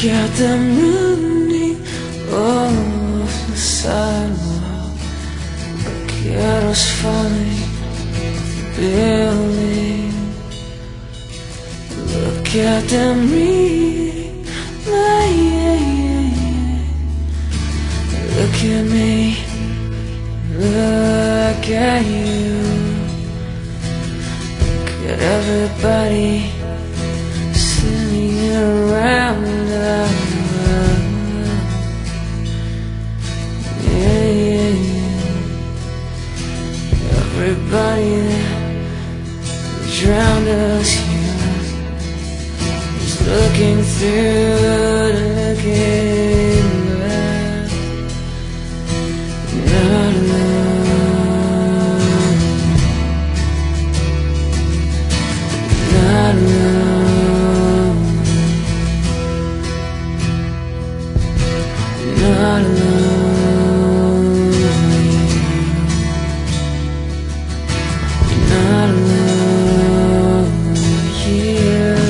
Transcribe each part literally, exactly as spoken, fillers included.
Look at them running off the sidewalk. Look at us falling off the building. Look at them reading my Look at me, look at you. Look at everybody sitting around us. Yeah, yeah, yeah. Everybody that drowned us here is looking through the looking glass. Not alone, not alone, not alone, not alone here.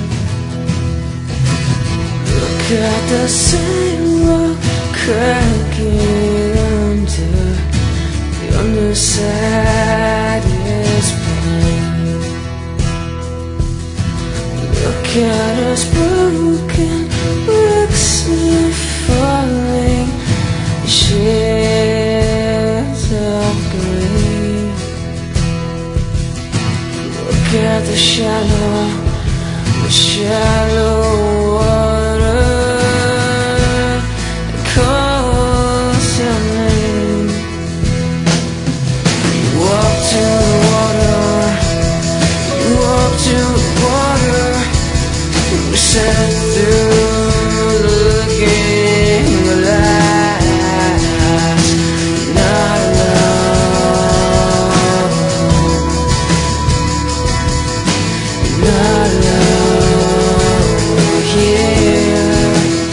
Look at the sidewalk cracking under the underside is pain. Look at us broken bricks and falling shades of grey. Look at the shallow, the shallow water that calls your name. You walk to the water, you walk to the water. We sat through looking glass. Not alone, not alone here.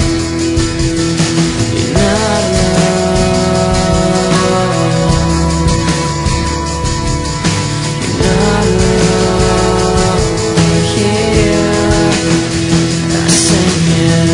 You're not alone, you're not alone here. I sing it.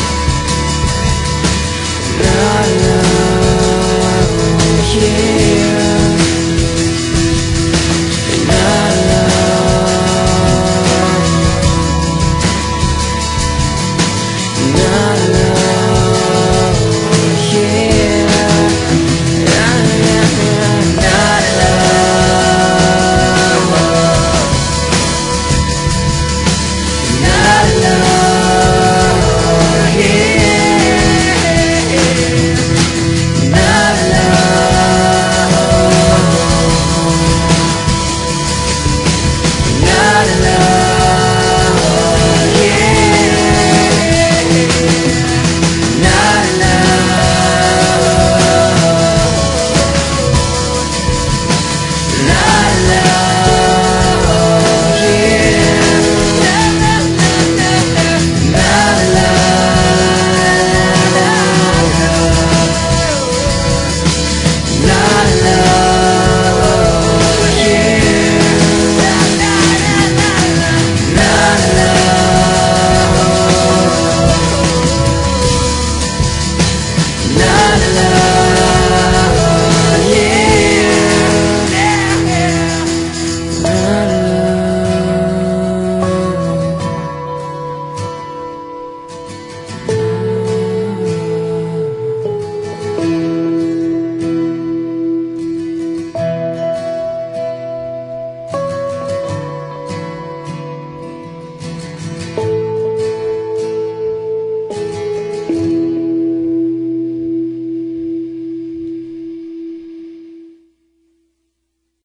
Not alone here.